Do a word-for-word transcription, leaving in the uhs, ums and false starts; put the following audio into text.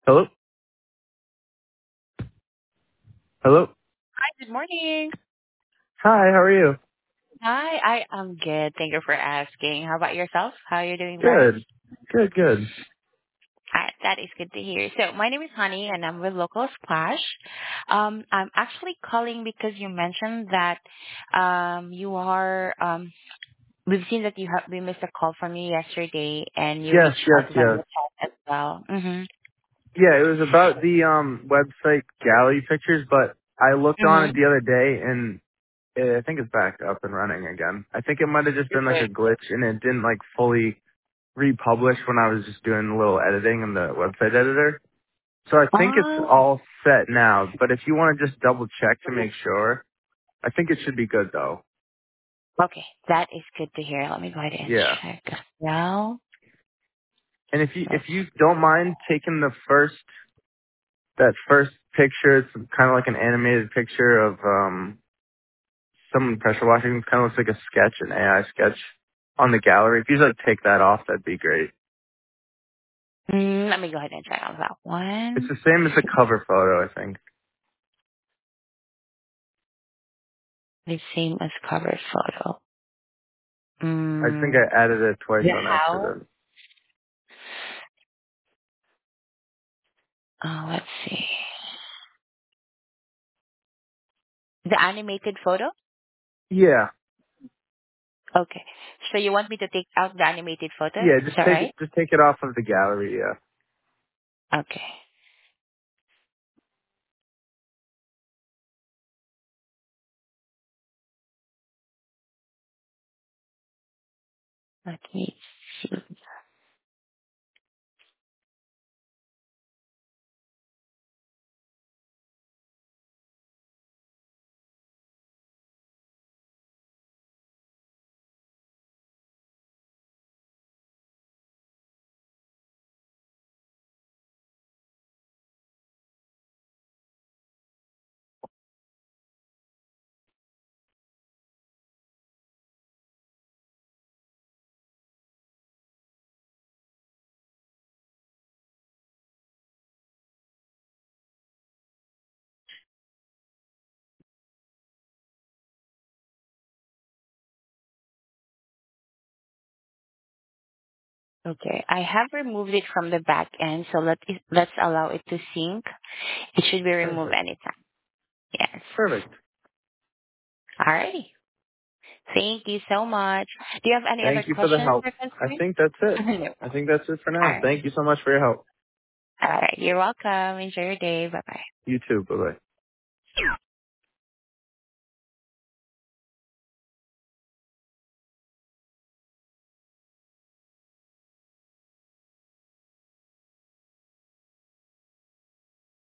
Hello? Hello? Hi, good morning. Hi, how are you? Hi, I am good. Thank you for asking. How about yourself? How are you doing, Bryce? Good. Good, good. Hi, that is good to hear. So my name is Honey and I'm with Local Splash. Um, I'm actually calling because you mentioned that um you are um we've seen that you have we missed a call from you yesterday and you Yes, reached yes, out via yes. chat as well. Mhm. Yeah, it was about the um website gallery pictures, but I looked on it Mhm. the other day and eh, I think it's back up and running again. I think it might have just been like a Okay. glitch and it didn't like fully republish when I was just doing a little editing in the website editor. So I think it's Oh, all set now, but if you want to just double check to make sure, I think it should be good though. okay. That is good to hear. Let me go ahead and Yeah. check now. And if you if Let's you don't mind taking the first that first picture, it's kind of like an animated picture of um someone pressure washing. It kind of looks like a sketch, an A I sketch on the gallery. If you just like take that off, that'd be great. mm, let me go ahead and check on that It's one. the same as the cover photo, I think. The same as cover photo. I think Mm, I added it twice the on how? accident. Oh, let's see. The animated photo? Yeah, Okay. So you want me to take out the animated photo? yeah. Is Just that take it. right? Just take it off of the gallery. Yeah. Okay. Let me see. Okay. I have removed it from the back end, so let it, let's allow it to sync. It should be removed Perfect. anytime. Yes. Perfect. Alrighty. Thank you so much. Do you have any other Thank you for the questions help. or I concerns? think that's it. No. I think that's it for now. Alright. Thank you so much for your help. Alright. You're welcome. Enjoy your day. Bye bye. You too. Bye bye.